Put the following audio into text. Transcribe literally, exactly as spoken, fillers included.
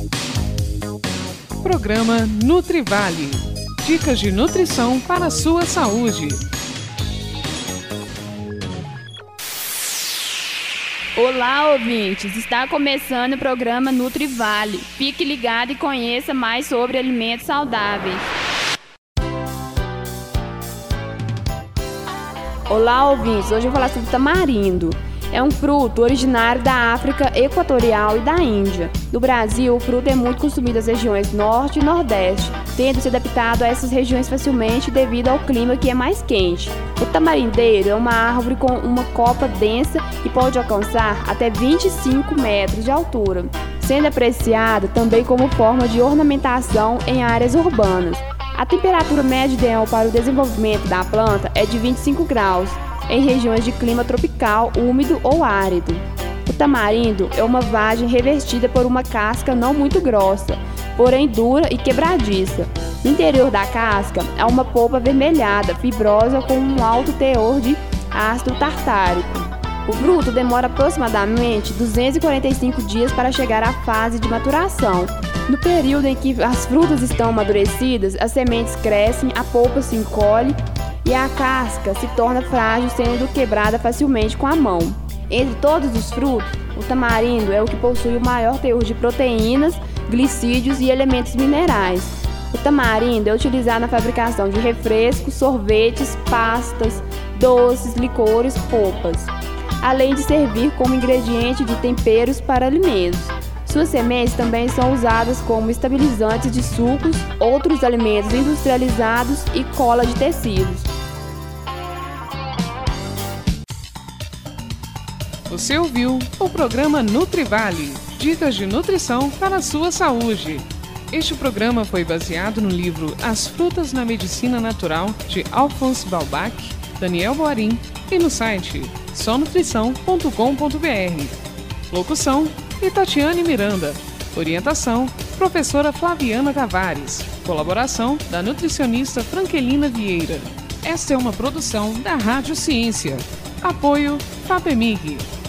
Programa Nutrivale. Dicas de nutrição para a sua saúde. Olá, ouvintes! Está começando o programa Nutrivale. Fique ligado e conheça mais sobre alimentos saudáveis. Olá, ouvintes! Hoje eu vou falar sobre tamarindo. É um fruto originário da África Equatorial e da Índia. No Brasil, o fruto é muito consumido nas regiões Norte e Nordeste, tendo se adaptado a essas regiões facilmente devido ao clima que é mais quente. O tamarindeiro é uma árvore com uma copa densa e pode alcançar até vinte e cinco metros de altura, sendo apreciado também como forma de ornamentação em áreas urbanas. A temperatura média ideal para o desenvolvimento da planta é de vinte e cinco graus, em regiões de clima tropical, úmido ou árido. O tamarindo é uma vagem revestida por uma casca não muito grossa, porém dura e quebradiça. No interior da casca há uma polpa avermelhada, fibrosa com um alto teor de ácido tartárico. O fruto demora aproximadamente duzentos e quarenta e cinco dias para chegar à fase de maturação. No período em que as frutas estão amadurecidas, as sementes crescem, a polpa se encolhe e a casca se torna frágil, sendo quebrada facilmente com a mão. Entre todos os frutos, o tamarindo é o que possui o maior teor de proteínas, glicídios e elementos minerais. O tamarindo é utilizado na fabricação de refrescos, sorvetes, pastas, doces, licores, polpas, além de servir como ingrediente de temperos para alimentos. Suas sementes também são usadas como estabilizantes de sucos, outros alimentos industrializados e cola de tecidos. Você ouviu o programa Nutrivale. Dicas de nutrição para a sua saúde. Este programa foi baseado no livro As Frutas na Medicina Natural, de Alphonse Balbach, Daniel Boarim, e no site só nutrição ponto com ponto b r. Locução: Itatiane Miranda. Orientação: Professora Flaviana Tavares. Colaboração da nutricionista Franquelina Vieira. Esta é uma produção da Rádio Ciência. Apoio FAPEMIG.